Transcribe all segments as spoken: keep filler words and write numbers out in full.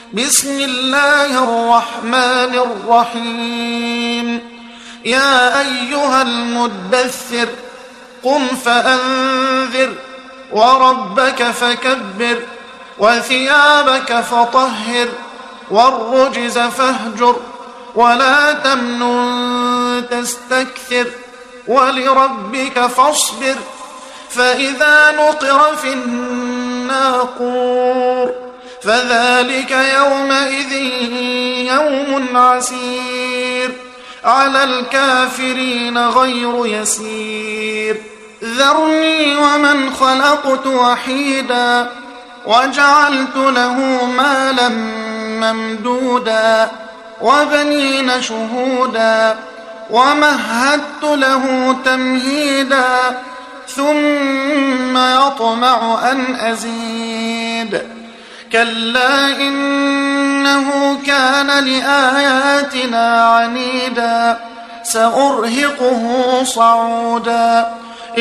بسم الله الرحمن الرحيم يا أيها المدثر قم فأنذر وربك فكبر وثيابك فطهر والرجز فاهجر ولا تمنن تستكثر ولربك فاصبر فإذا نقر في الناقور فذلك يومئذ يوم عسير على الكافرين غير يسير ذرني ومن خلقت وحيدا وجعلت له مالا ممدودا وبنين شهودا ومهدت له تمهيدا ثم يطمع أن أزيد كلا إنه كان لآياتنا عنيدا سأرهقه صعودا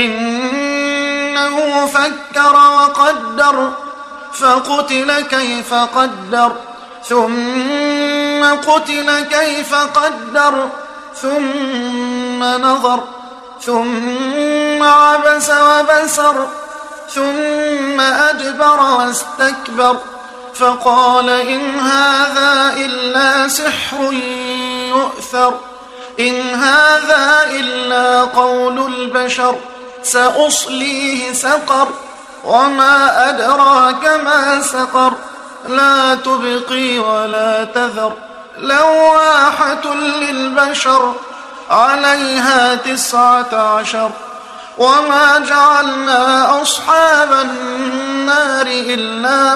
إنه فكر وقدر فقتل كيف قدر ثم قتل كيف قدر ثم نظر ثم عبس وبسر ثم أدبر واستكبر فقال إن هذا إلا سحر يؤثر إن هذا إلا قول البشر سأصليه سقر وما أدراك ما سقر لا تبقي ولا تذر لواحة للبشر عليها تسعة عشر وما جعلنا أصحاب النار إلا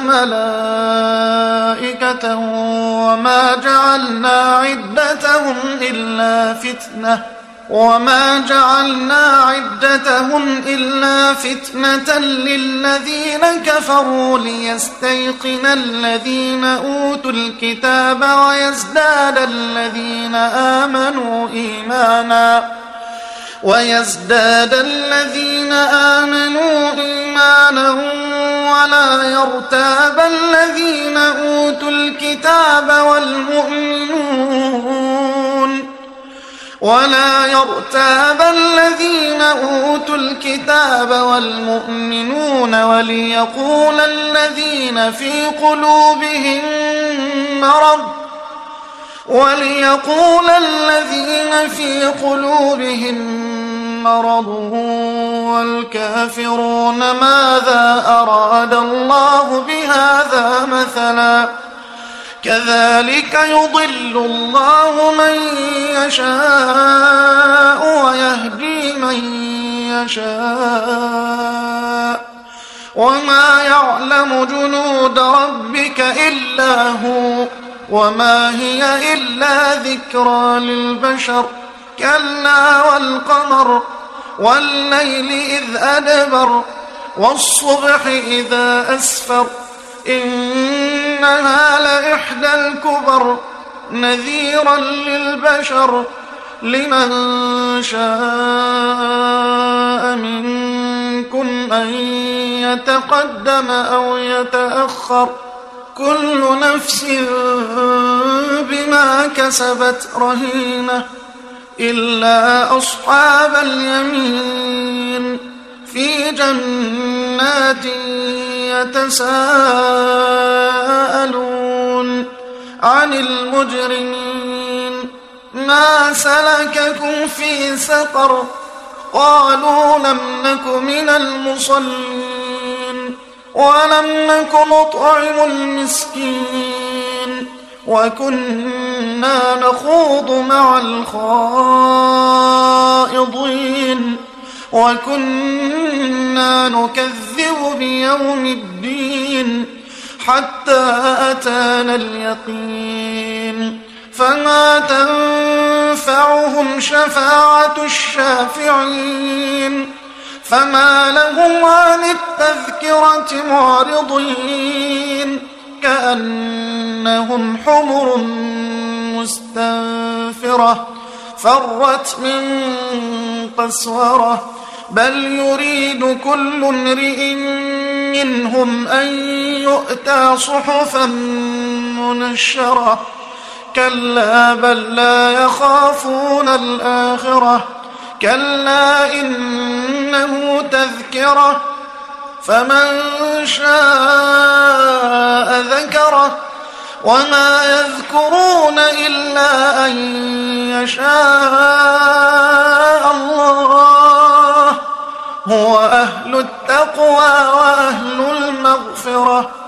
ملائكة وما جعلنا عدتهم إلا فتنة وما جعلنا عدتهم إلا فتنة للذين كفروا ليستيقن الذين أوتوا الكتاب ويزداد الذين آمنوا إيمانا ويزداد الذين آمنوا إيمانا ولا يرتاب الذين أوتوا الكتاب والمؤمنون ولا يرتاب الذين أوتوا الكتاب والمؤمنون وليقول الذين في قلوبهم مرض وليقول الذين في قلوبهم مرض والكافرون ماذا أراد الله بهذا مثلا كذلك يضل الله من يشاء ويهدي من يشاء وما يعلم جنود ربك إلا هو وما هي إلا ذكرى للبشر كلا والقمر والليل إذ أدبر والصبح إذا أسفر إنها لإحدى الكبر نذيرا للبشر لمن شاء منكم أن يتقدم أو يتأخر كل نفس بما كسبت رهينة إلا أصحاب اليمين في جنات يتساءلون عن المجرمين ما سلككم في سقر قالوا لم نك من المصلين ولم نك نطعم المسكين وكنا نخوض مع الخائضين وكنا نكذب بيوم الدين حتى أتانا اليقين فما تنفعهم شفاعة الشافعين فما لهم عن التذكرة معرضين كأنهم حمر مستنفرة فرت من قسورة بل يريد كل امرئ منهم أن يؤتى صحفا نشرة كلا بل لا يخافون الآخرة كلا إنه تذكرة فمن شاء ذكره وما يذكرون إلا أن يشاء الله هو أهل التقوى وأهل المغفرة